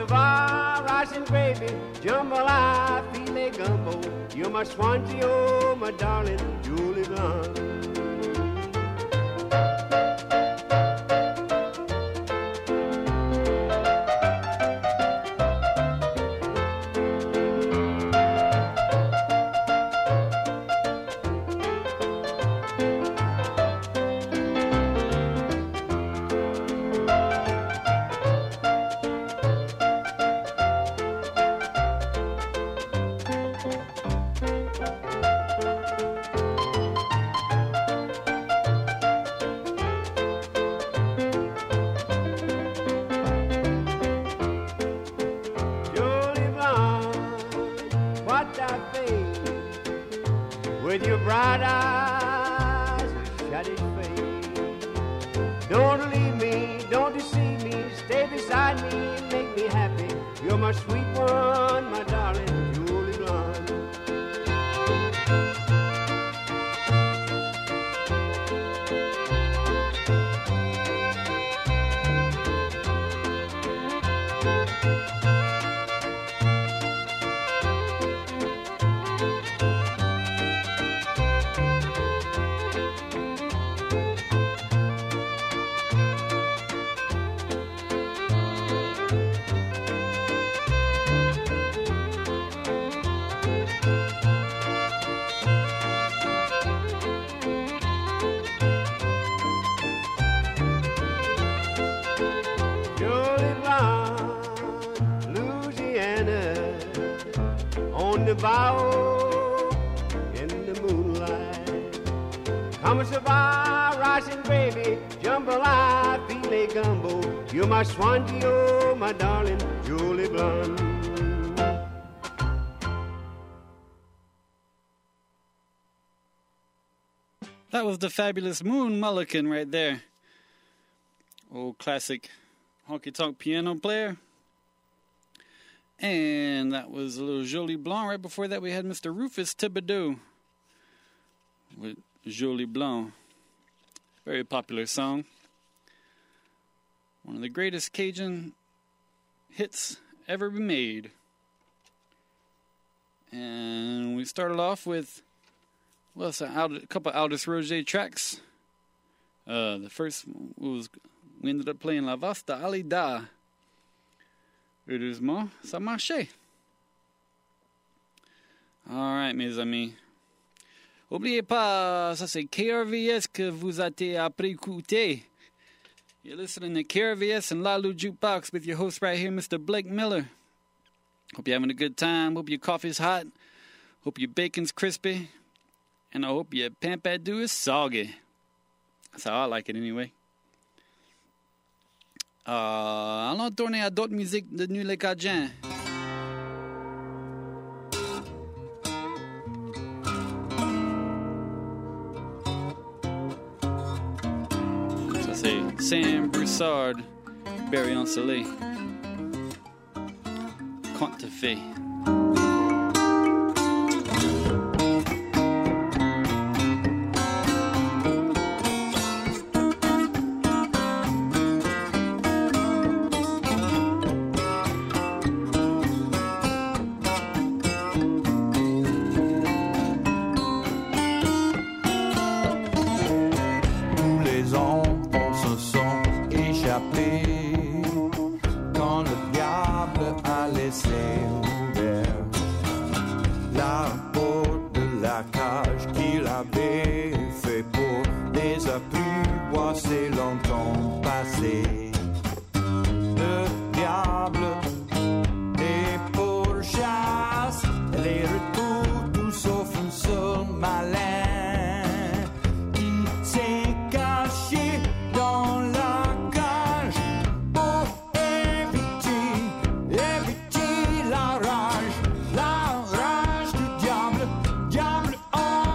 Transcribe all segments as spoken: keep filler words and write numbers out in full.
ça va, rice and gravy, jambalaya, filet gumbo. You're my Swansea, oh, my darling Julie Blunt. With your bright eyes, shut his face. Don't leave me, don't deceive me, stay beside me, make me happy. You're my sweet one, my darling Julie Blunt. The bow in the moonlight. Come ça va, rice and gravy, jambalaya, filet gumbo. You're my Swansea, oh, my darling Julie Blunt. That was the fabulous Moon Mullican right there. Old classic honky-tonk piano player. And that was a little Jolie Blanc. Right before that, we had Mister Rufus Thibodeau with Jolie Blanc. Very popular song. One of the greatest Cajun hits ever made. And we started off with, well, it's a, a couple of Aldous Roger tracks. Uh, the first was, we ended up playing La Vasta Alida. Heureusement, ça marchait. All right, mes amis. Oubliez pas, ça c'est K R V S que vous êtes après écouter. You're listening to K R V S and Lalu Jukebox with your host right here, Mister Blake Miller. Hope you're having a good time. Hope your coffee's hot. Hope your bacon's crispy. And I hope your pampadu is soggy. That's how I like it anyway. Euh, allons tourner à d'autres musiques de New Cajun. Ça c'est Sam Broussard, Barry Ancelé, Conte de Fées. La rage, la rage du diable, diable en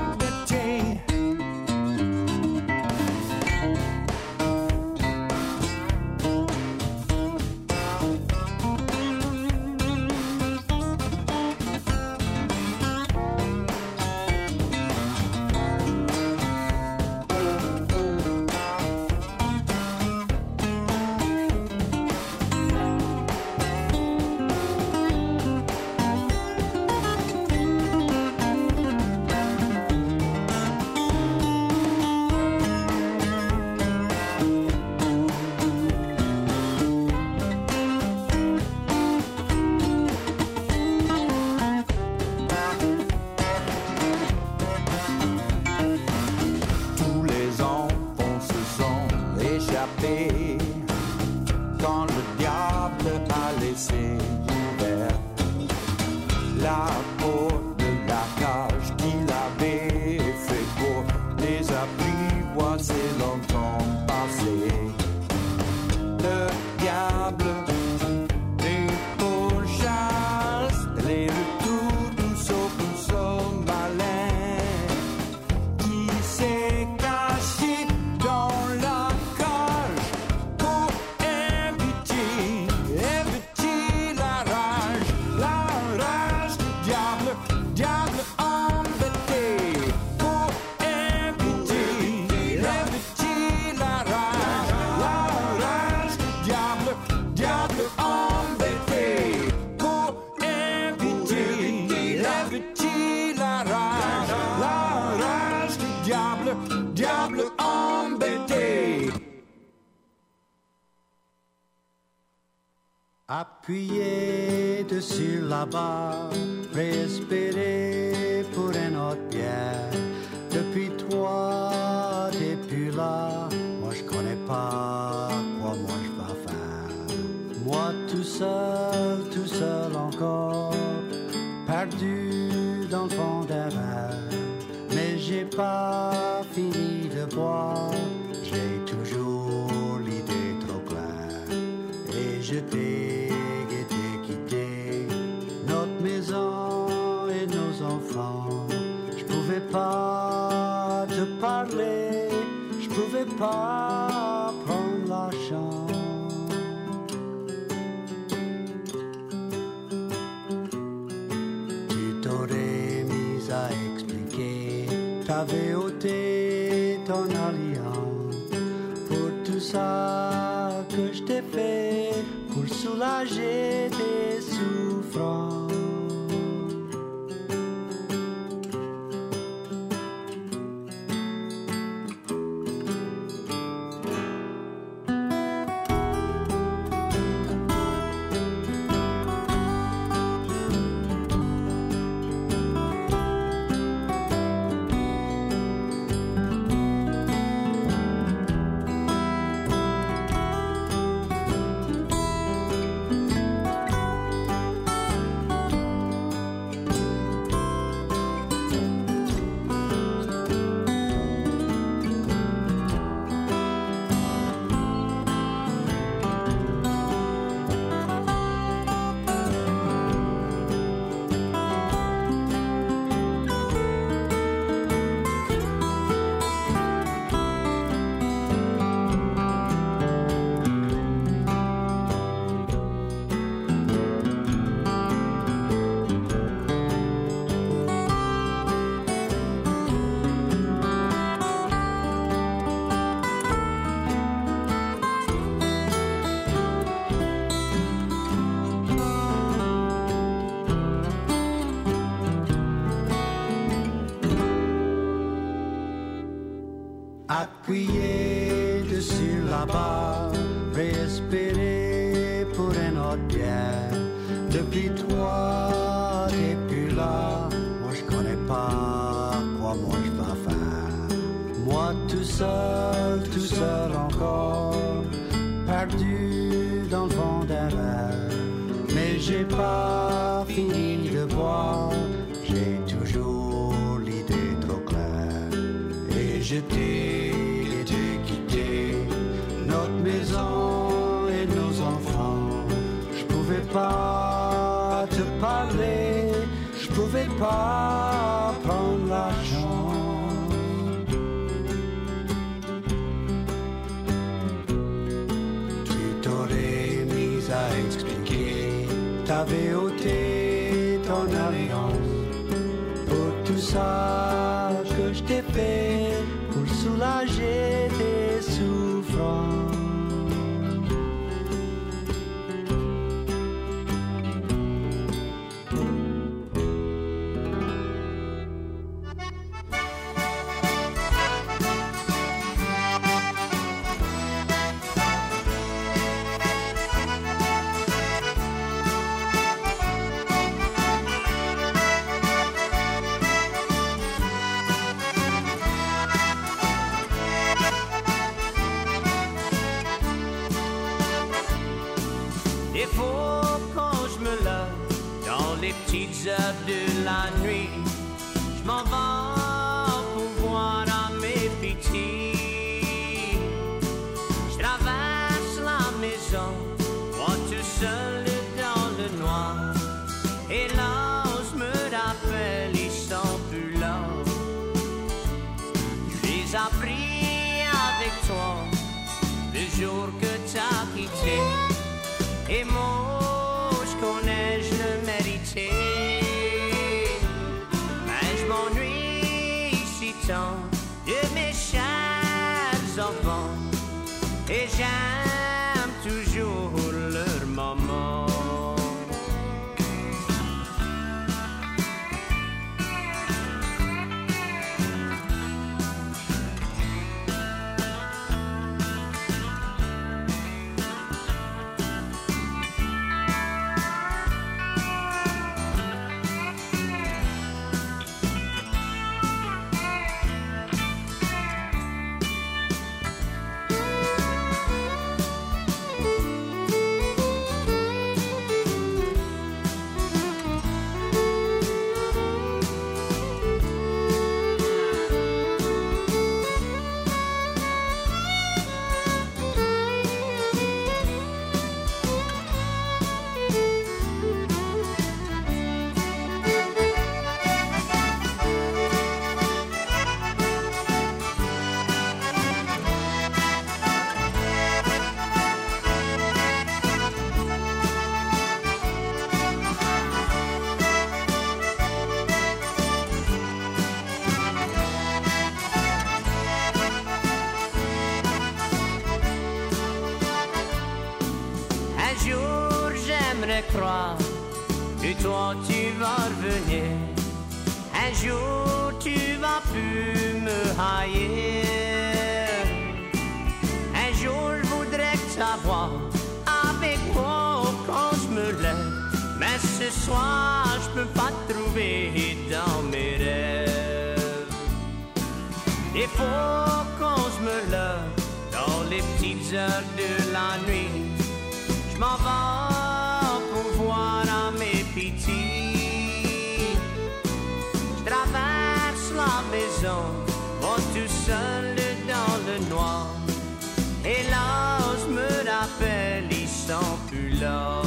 Appuyez dessus la barre, espérer pour une autre bière. Depuis toi, t'es plus là. Moi je connais pas quoi moi je vais faire. Moi tout seul, tout seul encore, perdu dans le fond d'un verre. Mais j'ai pas fini de boire, j'ai toujours l'idée trop claire. Et je t'ai guetté quitté, notre maison et nos enfants. Je pouvais pas te parler, je pouvais pas prendre la chance. Tu t'aurais mis à expliquer, t'avais ôté ton alliance. Pour tout ça que je t'ai fait, pour soulager tes souffrances. Appuyez dessus la barre, respirer pour une autre bière. Depuis toi, t'es plus là. Moi je connais pas quoi moi je vais faire. Moi tout seul, tout seul encore, perdu dans le fond d'un verre. Mais j'ai pas fini de boire, j'ai toujours l'idée trop claire. Et je t'ai maison et nos enfants. Je pouvais pas te parler, je pouvais pas prendre la chance. Tu t'aurais mis à expliquer, t'avais ôté ton alliance. Pour tout ça que je t'ai fait, pour soulager tes souffrances. Heures de la nuit, je m'en vais pour voir à mes petits. Je traverse la maison, moi tout seul dans le noir. Et là, je me rappelle, ils sont plus là. Je les ai pris avec toi le jour que t'as quitté. Et moi, je connais, je le méritais. De mes chers enfants, et j'aime toujours leur maman. voudrais croire que toi tu vas revenir. Un jour tu vas plus me haïr. Un jour je voudrais savoir avec moi quand je me lève. Mais ce soir je peux pas te trouver dans mes rêves. Des fois quand je me lève dans les petites heures de la nuit, je m'en vais pour voir à mes petits. Je traverse la maison, moi tout seul dans le noir. Et là je me rappelle, ils sont plus là.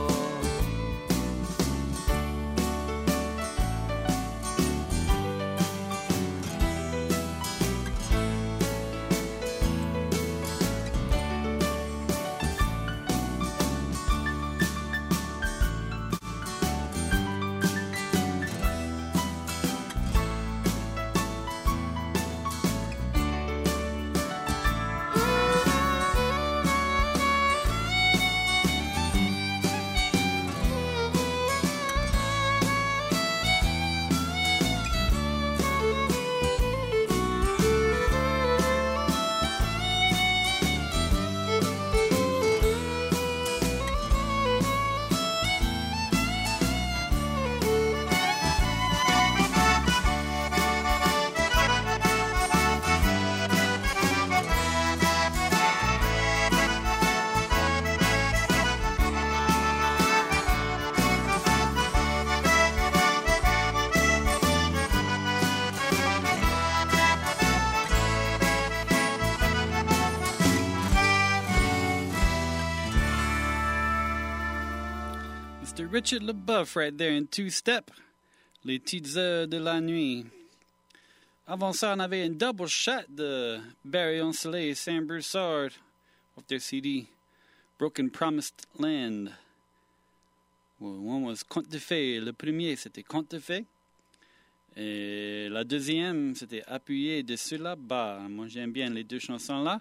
Mister Richard LeBoeuf right there in two-step, Les Petites Heures de la Nuit. Avant ça, on avait une double shot de Barry Oncelay et Sam Broussard off their C D, Broken Promised Land. Well, one was Conte de Fées. Le premier, c'était Conte de Fées. Et la deuxième, c'était Appuyé dessus là-bas. Moi, j'aime bien les deux chansons-là.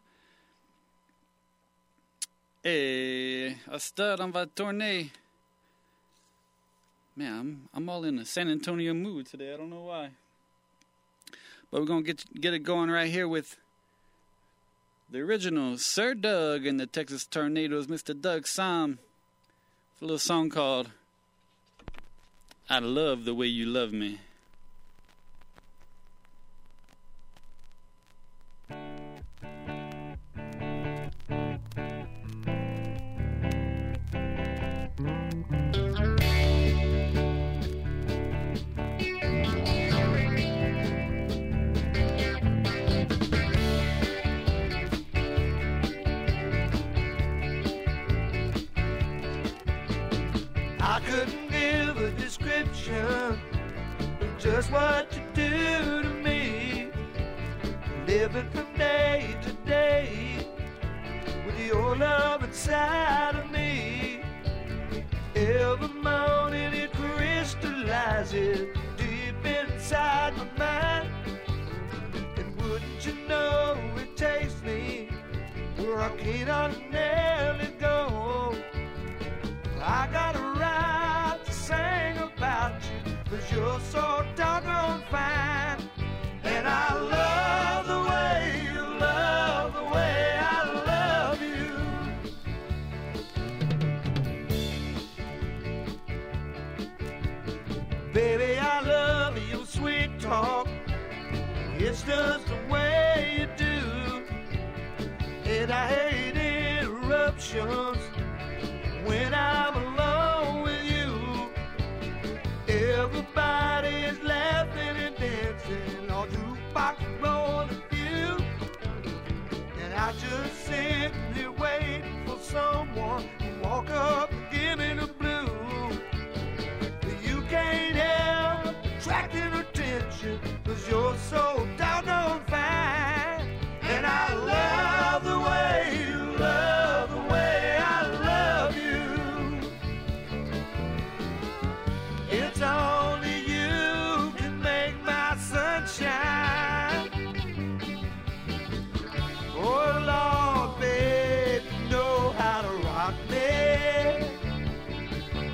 Et à ce stade, on va tourner. Man, I'm, I'm all in a San Antonio mood today. I don't know why. But we're going to get get it going right here with the original Sir Doug and the Texas Tornadoes, Mister Doug Sam, for a little song called I Love the Way You Love Me. I couldn't give a description of just what you do to me. Living from day to day with your love inside of me. Every morning it crystallizes deep inside my mind. And wouldn't you know it takes me where I can't nearly go. I got a right to sing about you, 'cause you're so doggone fine. And I love the way you love the way I love you. Baby, I love your sweet talk. It's just the way you do. And I hate interruptions when I'm alone with you. Everybody is laughing and dancing, all jukebox blowing a few. And I just simply wait for someone to walk up and give me the blues. You can't help attracting attention, 'cause you're so doggone fine. And I love the way you love the way I love you. It's only you can make my sunshine. Oh Lord, babe, you know how to rock me.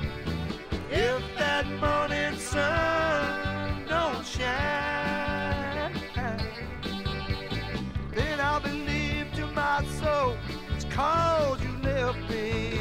love me.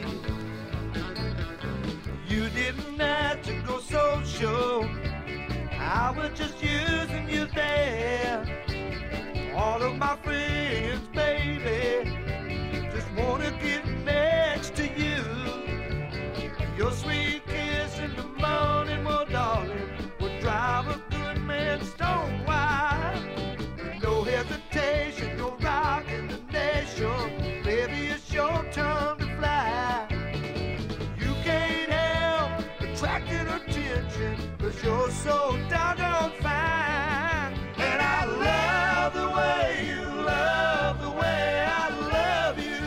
You didn't have to go social. I was just using you there. All of my friends, baby, just wanna get next to you. Your sweet kiss in the morning, well, darling, would drive a good man stone wild. No hesitation, no rock in the nation. Baby, it's your turn to fly. You can't help attracting attention, 'cause you're so doggone fine. And I love the way you love the way I love you.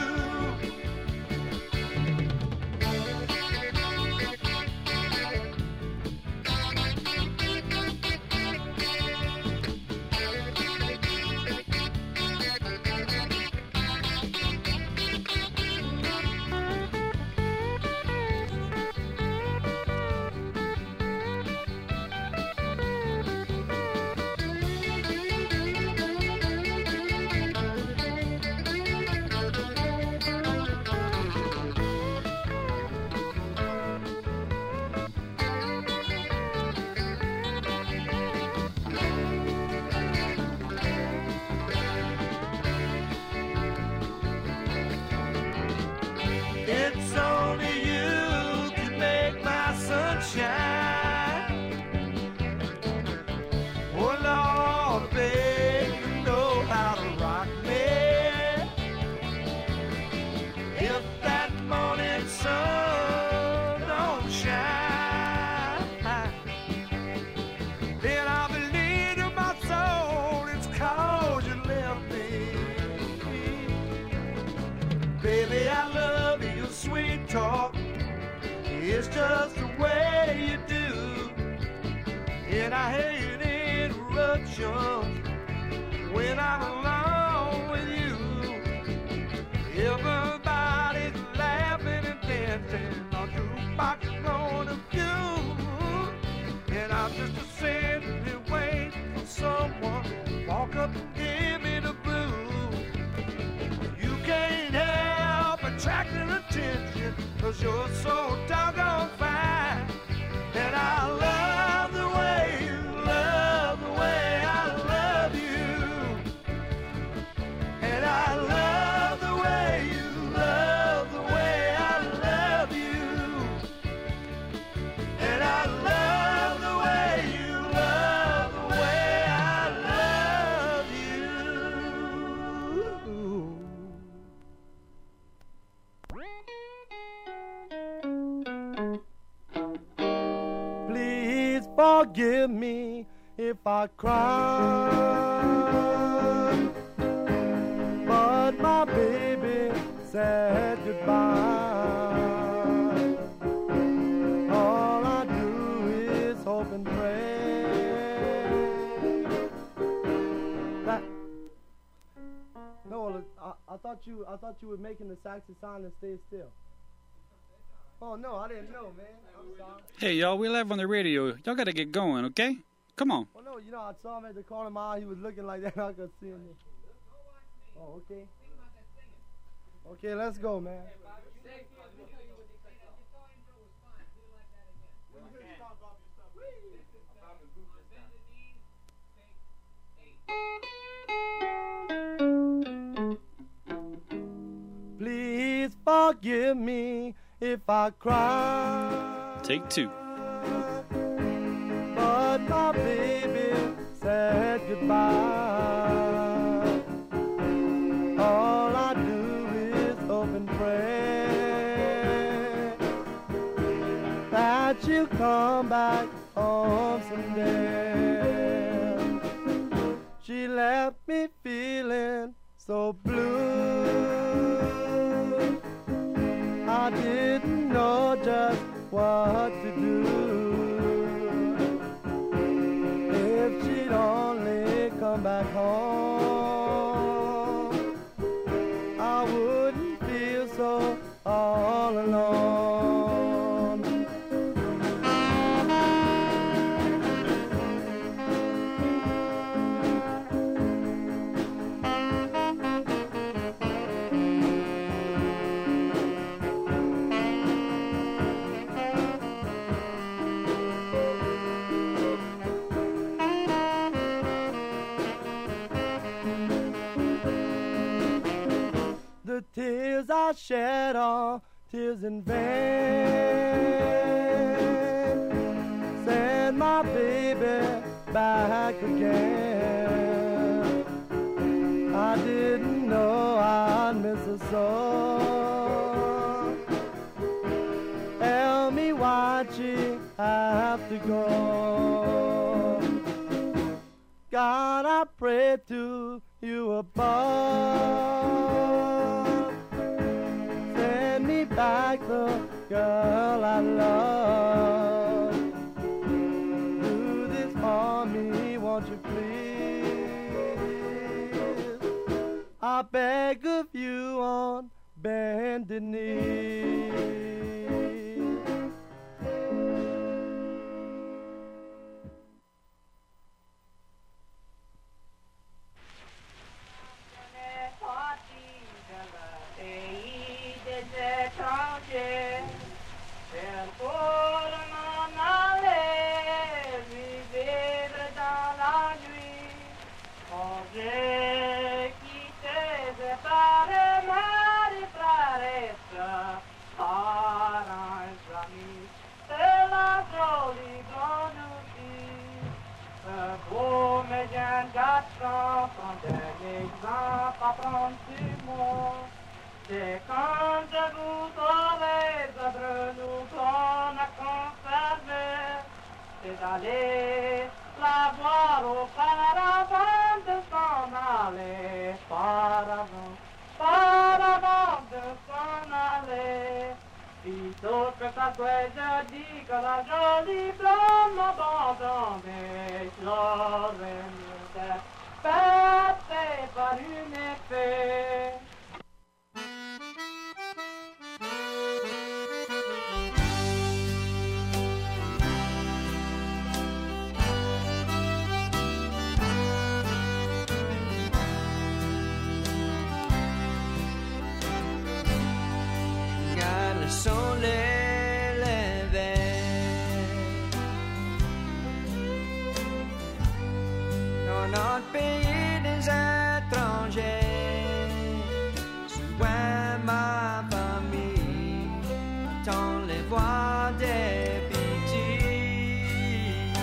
It's only you can make my sunshine. Oh Lord, babe, you know how to rock me. If that morning sun don't shine, then I believe in my soul it's 'cause you left me. Baby, I love you, sweet talk. It's just the way you do. And I hate interruptions when I'm alone with you. Everybody's laughing and dancing. Our jukebox is going to view. And I'm just a simply waiting for someone to walk up and give me the blues. You can't help attracting attention, 'cause you're so doggone fine. And I love the way you love the way I love you. And I love the way you love the way I love you. And I love the way you love the way I love you. Please forgive me if I cry, but my baby said goodbye. All I do is hope and pray that. No, I, I thought you. I thought you were making the saxy sign and stay still. Oh no, I didn't know, man. I'm sorry. Hey, y'all, we live on the radio. Y'all gotta get going, okay? Come on. Oh no, you know, I saw him at the corner of my eye. He was looking like that. I could see him. Oh, okay. Okay, let's go, man. Please forgive me if I cry. Take two. But my baby said goodbye. All I do is hope and pray that she'll come back home someday. She left me feeling so blue. I didn't know just what to do. If she'd only come back home, I wouldn't feel so all alone. I shed all tears in vain. Send my baby back again. I didn't know I'd miss her so. Tell me why'd she have to go? God, I pray to you above. Send me back the girl I love. Do this for me, won't you please? I beg of you on bended knee. C'est quand je vous aurai entre nous qu'on a conservé, c'est d'aller la voir auparavant de s'en aller, par avant, par avant de s'en aller. Plutôt que ça soit jeudi que la jolie blonde m'abandonnait, j'aurais mieux d'être passé par une épée. Sont les levées dans notre pays des étrangers. Souvent ma famille entend les voix des petits.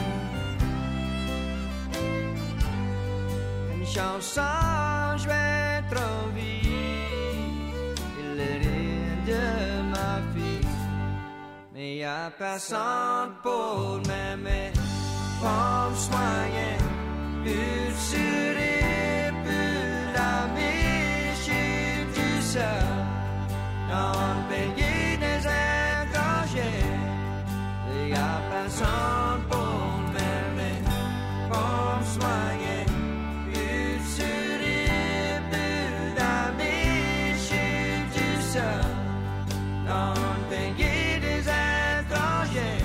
Une chanson jouée trop vite, il rire de ma fille, mais y'a personne pour m'aimer, pour me soigner, plus sourire, plus d'amis, je suis tout seul dans le pays des étrangers. Y'a personne pour m'aimer, pour me soigner, plus sourire, plus d'amis, je suis tout seul dans le pays des étrangers.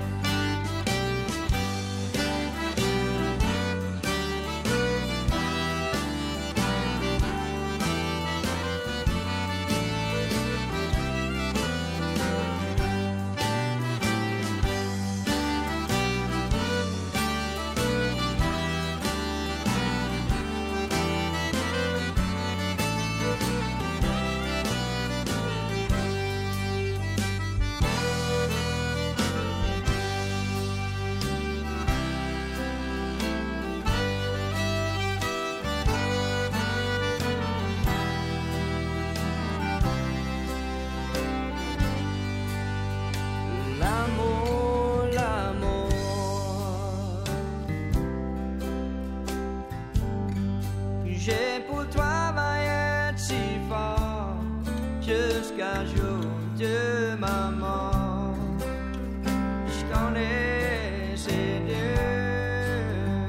L'amour, l'amour que j'ai pour toi va être si fort jusqu'à jour de ma mort. Je connais ces dieux.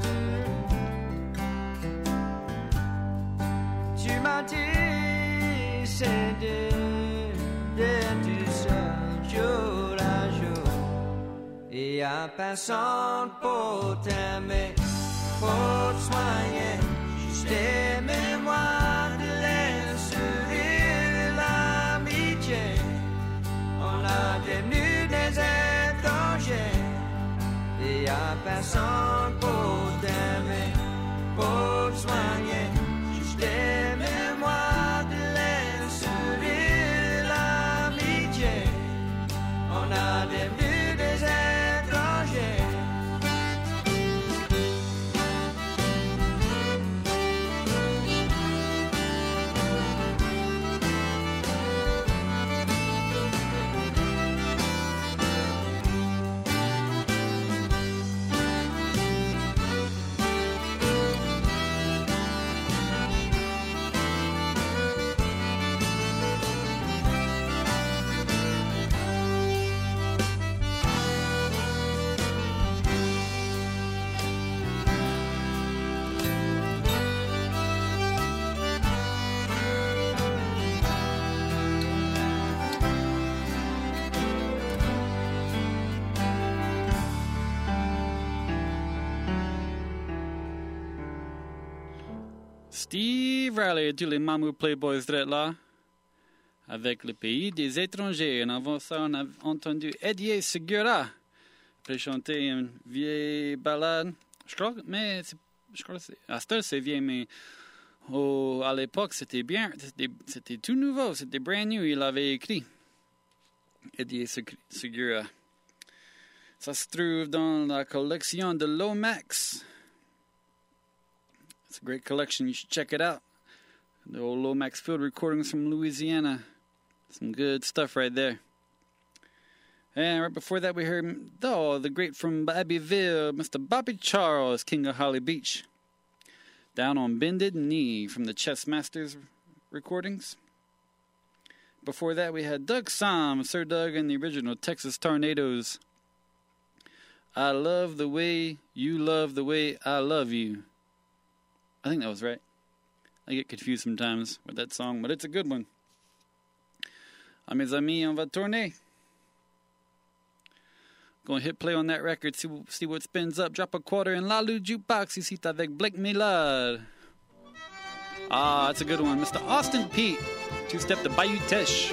Tu m'as dit ces dieux d'être tout seul jour à jour. Et y'a personne pour t'aimer, pour te soigner, juste aimez-moi de l'air, sourire, l'amitié. On a devenu des étrangers. Et y'a personne pour t'aimer, pour te soigner, juste aimez-moi de l'air, sourire, Steve Riley et tous les Mamou Playboys d'être là. Avec le pays des étrangers. En avant ça, on a entendu Eddie Segura. Après chanter une vieille ballade. Je crois, mais c'est, je crois que c'est, à cette heure, c'est vieille, mais oh, à l'époque, c'était bien, c'était, c'était tout nouveau, c'était brand new, il avait écrit. Eddie Segura. Ça se trouve dans la collection de Lomax. It's a great collection, you should check it out. The old Lomax field recordings from Louisiana. Some good stuff right there. And right before that, we heard oh, the great from Abbeville, Mister Bobby Charles, King of Holly Beach. Down on Bended Knee from the Chess Masters recordings. Before that, we had Doug Sam, Sir Doug, and the original Texas Tornadoes. I love the way you love the way I love you. I think that was right. I get confused sometimes with that song, but it's a good one. Ah, mes amis, on va tourner. Gonna hit play on that record, see, see what spins up. Drop a quarter in La Lou Jukebox ici avec Blake Millard. Ah, that's a good one. Mister Austin Pete, two-step to Bayou Teche.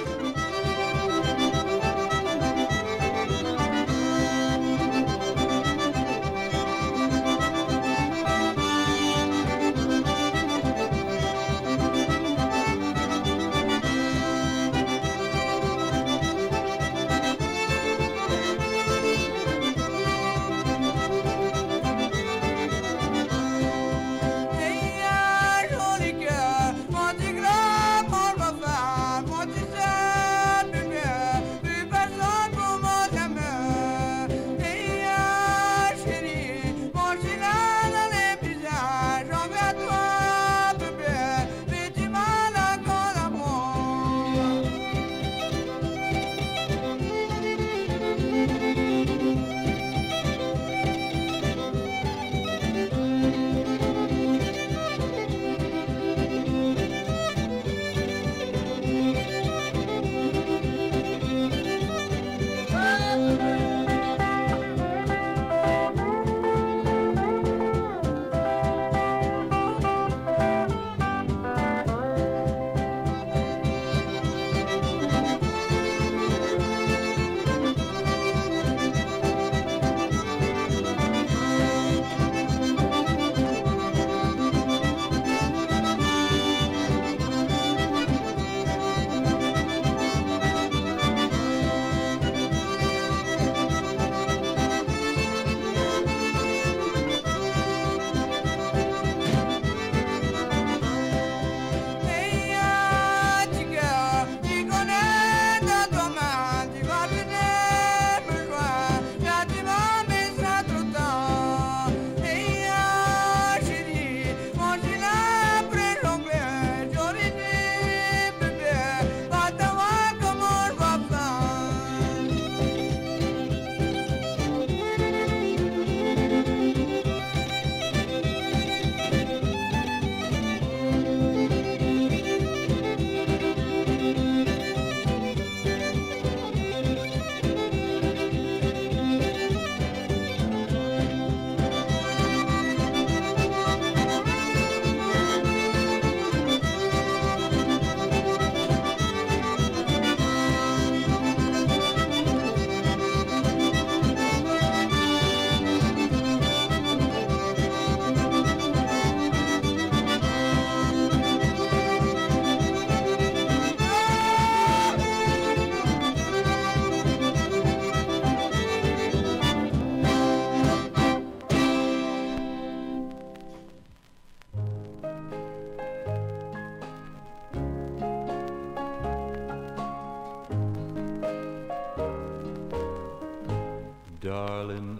Darling,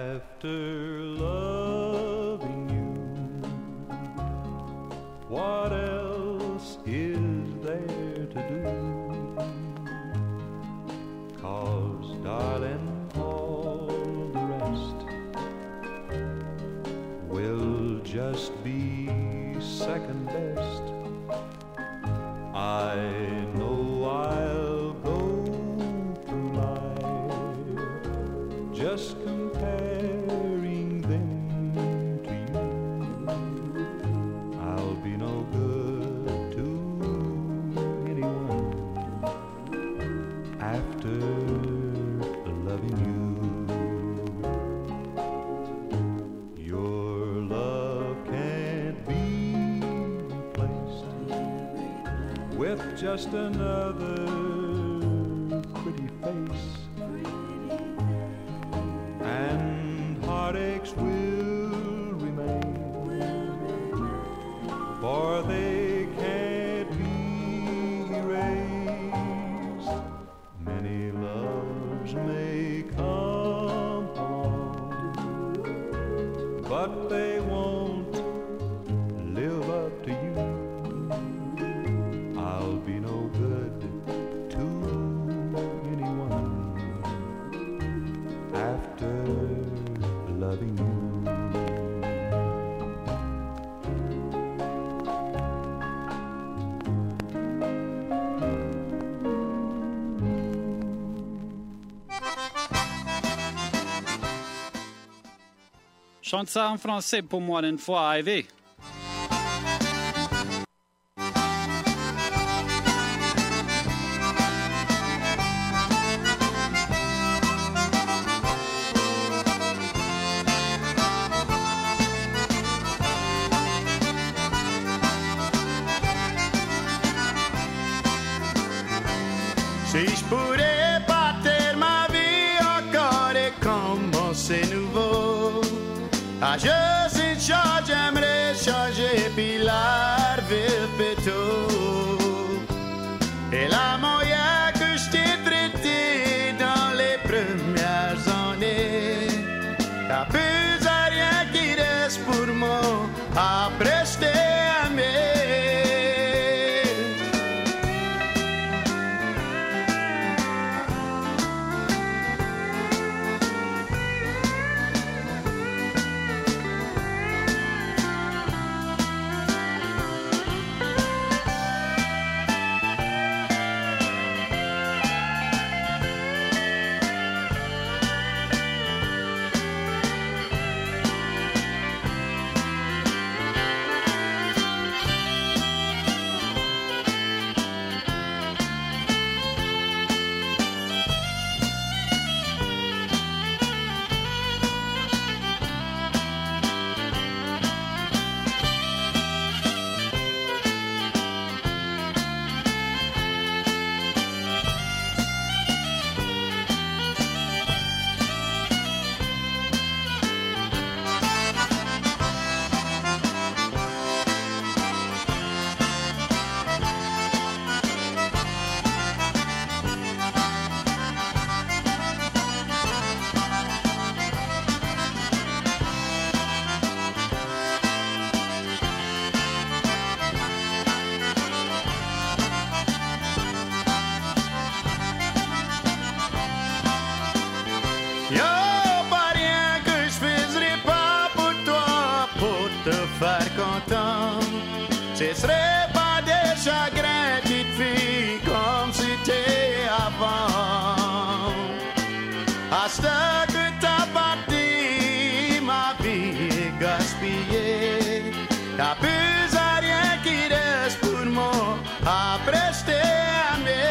after loving you, what else is there to do? 'Cause, darling, all the rest will just be second best. I know I'll go through life just comparing them to you. I'll be no just another pretty face, and heartaches will remain, for they can't be erased. Many loves may come along, but they won't live up to you. I'll be no good to anyone after loving you. Chante ça en français pour moi une fois, Ivy. Si je pourrais bâtir ma vie encore et commencer nouveau, à juste une chose j'aimerais changer puis la revivre tout. Et la moyen que je t'ai traité dans les premières années, t'as plus à rien qui reste pour moi après je t'ai aimé. Ce serait pas des chagrins qui te fient comme c'était avant. À ce que t'as parti, ma vie est gaspillée. T'as plus à rien qui reste pour moi après je t'ai aimé.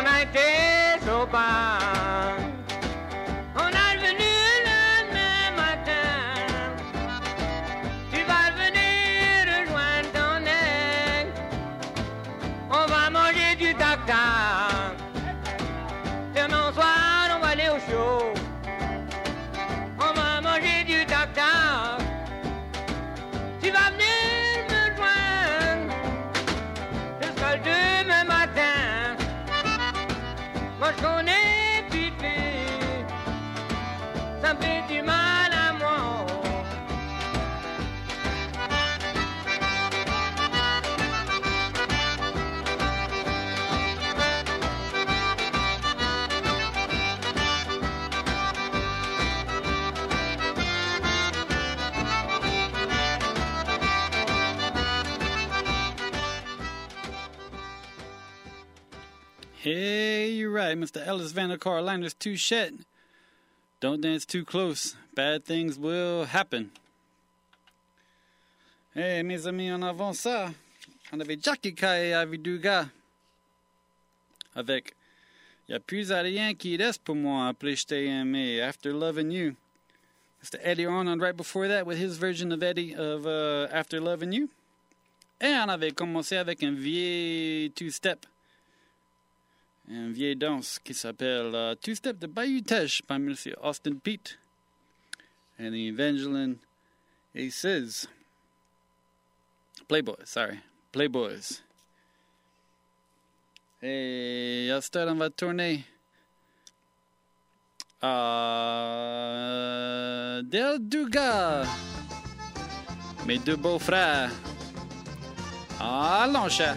on a été sopa. On a venu le lendemain matin. Tu vas venir rejoindre ton ex. On va manger du caca. Demain soir, on va aller au show. On va manger du caca. Tu vas venir me joindre jusqu'à le demain matin. Moi je connais Pipi, ça me fait du mal à moi. Hey, you're right, Mister Ellis Van der Caroliner's too shit. Don't dance too close. Bad things will happen. Hey, mes amis, en avant ça, on avait Jackie Kai à Viduga. Avec, y a plus à rien qui reste pour moi après je t'ai aimé, After Loving You. Mister Eddie Arnold right before that with his version of Eddie of uh, After Loving You. Et on avait commencé avec un vieil two-step. Une vieille danse qui s'appelle uh, Two Step de Bayou Teche by Monsieur Austin Pete and the Evangeline Aces. Playboys, sorry. Playboys. Et à ce stade, on va tourner à Del Duga. Mes deux beaux-frères. Allons, chat.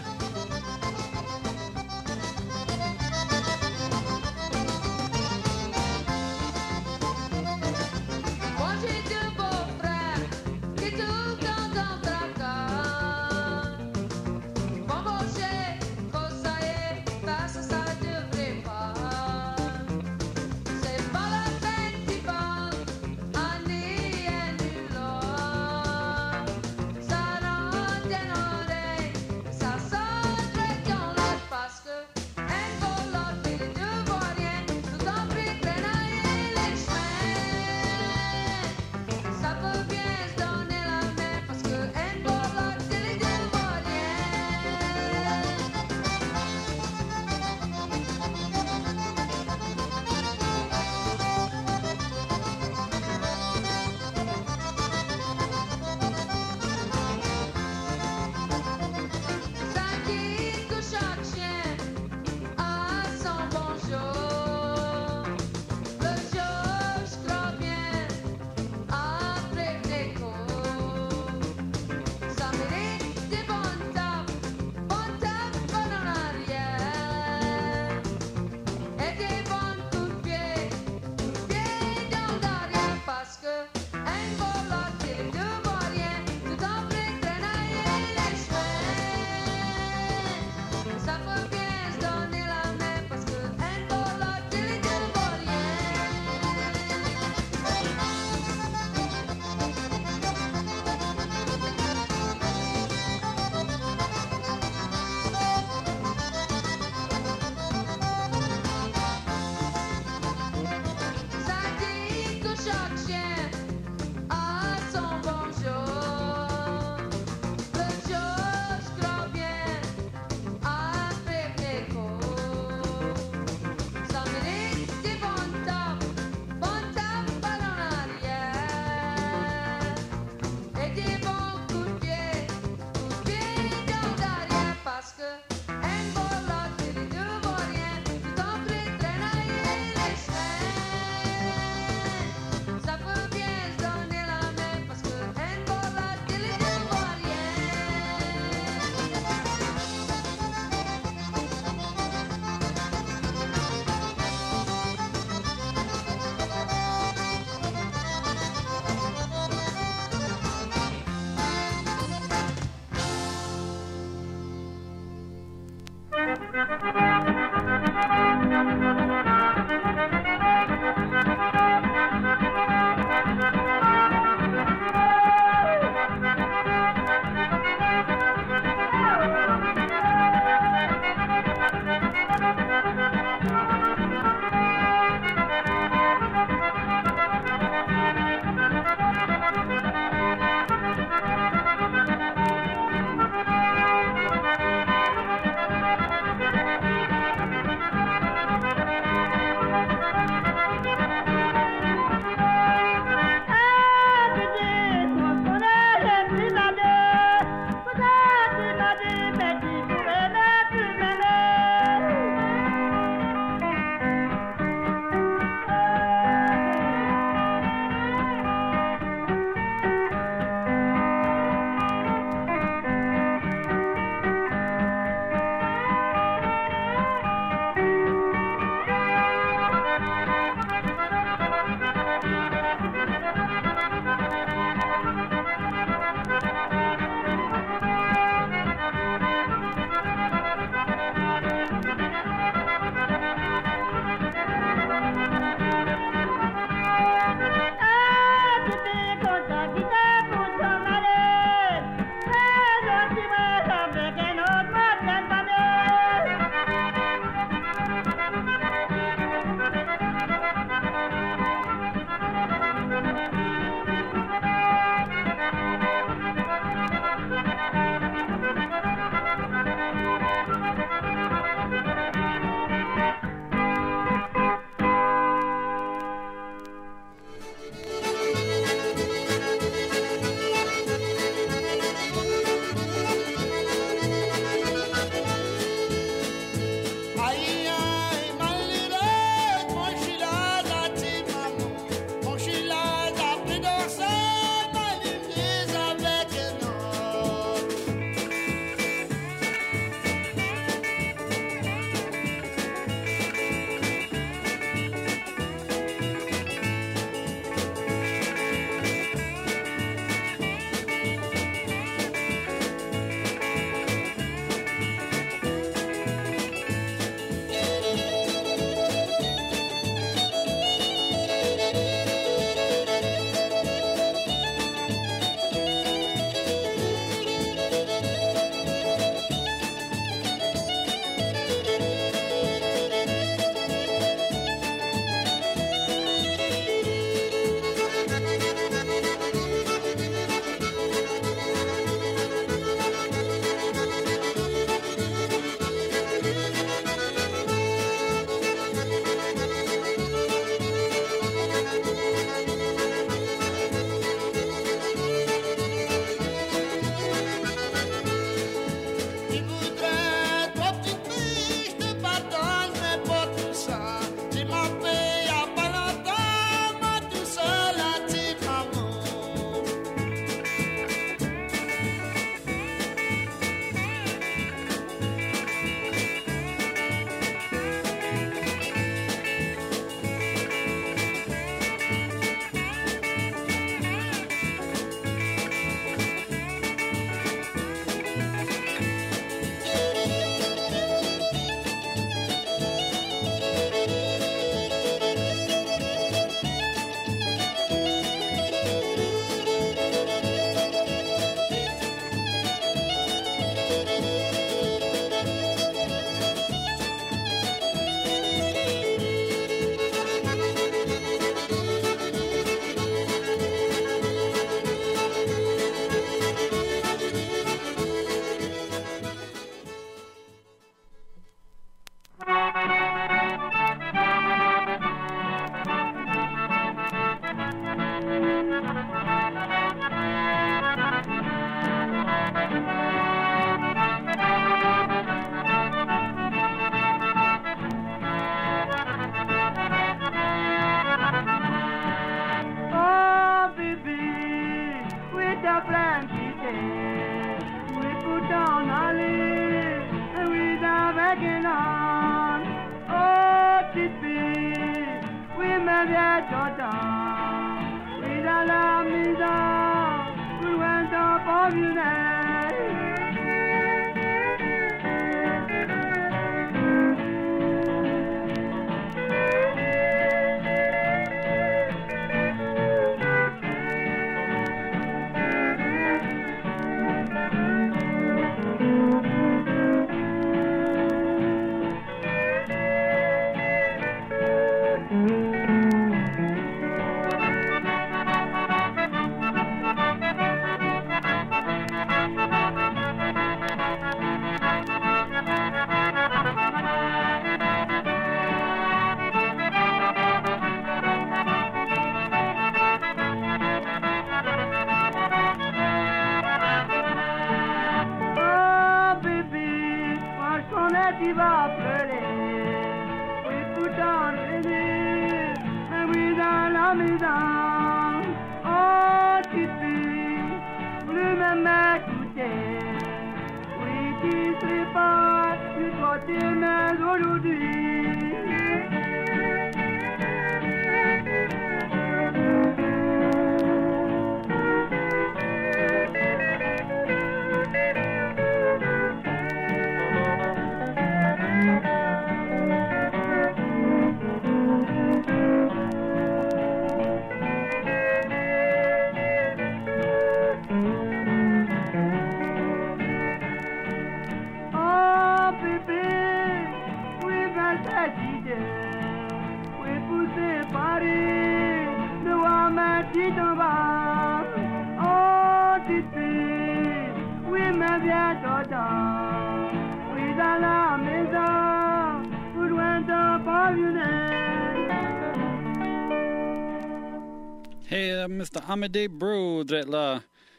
Hey, uh, Mister Amédée Brodret là,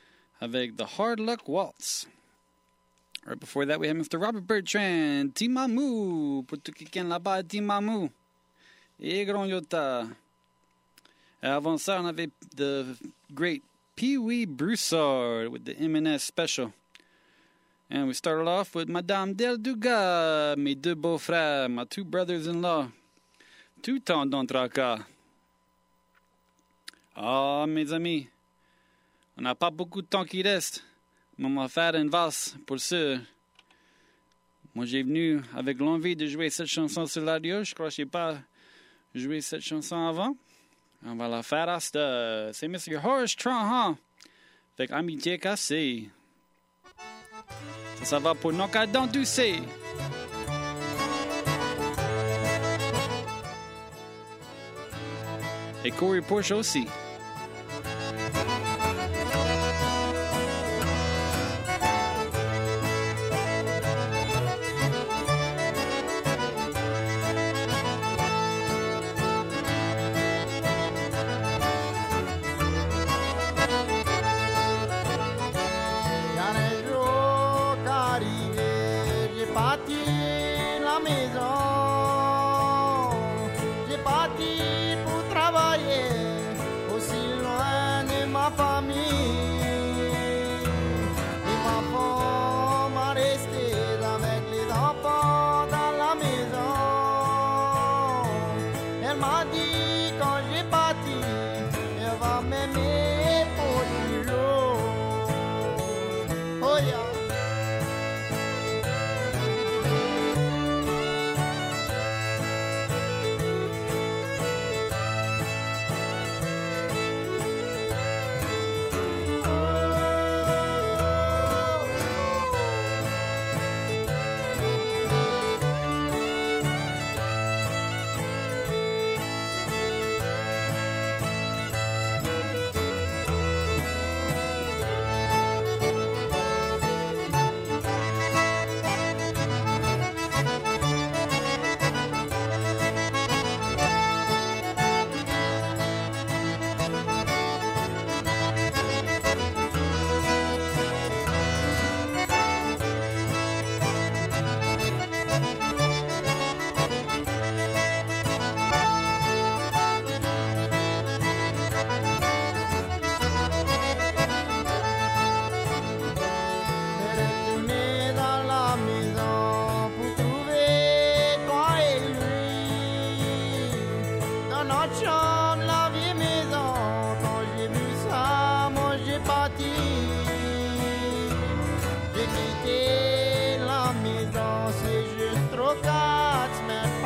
avec the Hard Luck Waltz. Right before that, we had Mister Robert Bertrand, Timamou, pour tout quelqu'un là-bas, Timamou. Et Grand Yota. Et avant ça, on avait the great Pee Wee Broussard with the M and S special. And we started off with Madame Del Duga, mes deux beaux-frères, my two brothers-in-law. Tout temps dans tracas. Ah, mes amis, on n'a pas beaucoup de temps qui reste, mais on va faire une valse pour ça. Moi, j'ai venu avec l'envie de jouer cette chanson sur la radio. Je crois que je n'ai pas joué cette chanson avant. On va la faire à ça. C'est Mister Horace Trahan, avec Amitié Cassée. Ça, ça va pour Nocadon Doucet. Et Corey Porsche aussi.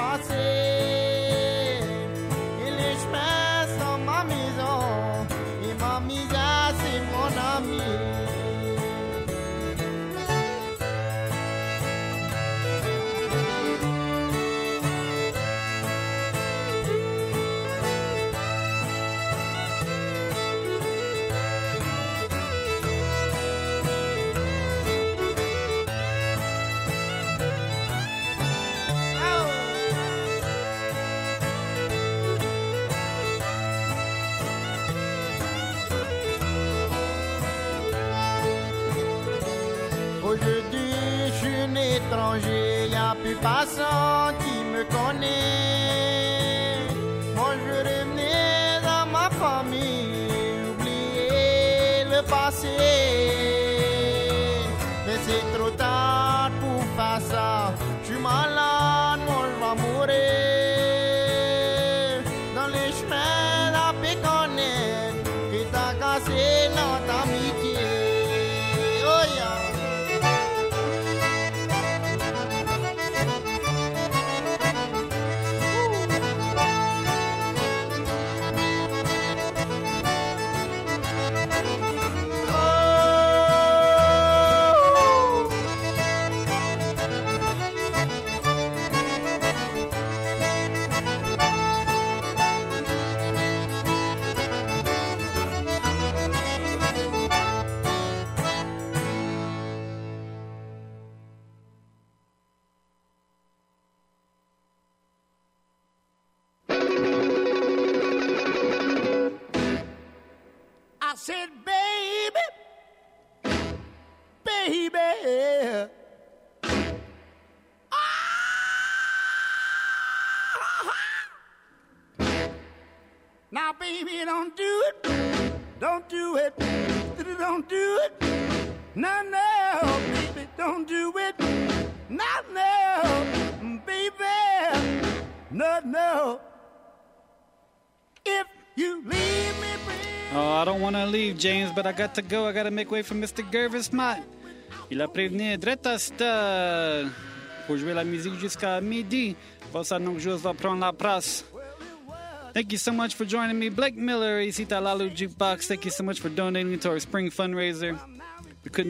passer. Et les chemins sont ma maison. Et ma misère, c'est mon ami. Aujourd'hui, je suis un étranger, y a plus personne qui me connaît. Moi, je veux revenir dans ma famille, oublier le passé. Mais c'est trop tard pour faire ça. Je suis malade, moi, je vais mourir. Dans les chemins, la péconnette, qui t'a cassé notre amitié. Oh, yeah. I said, baby, baby. Ah! Now, baby, don't do it. Don't do it. Don't do it. No, no, baby, don't do it. No, no, baby. No, no. If you leave me, Oh, I don't want to leave, James, but I got to go. I got to make way for Mister Gervis Mott. Il a prévenu Dretasta pour jouer la musique jusqu'à midi. Pour ça, donc, je vais prendre la place. Thank you so much for joining me. Blake Miller, ici à Lalu Jukebox. Thank you so much for donating to our spring fundraiser. We couldn't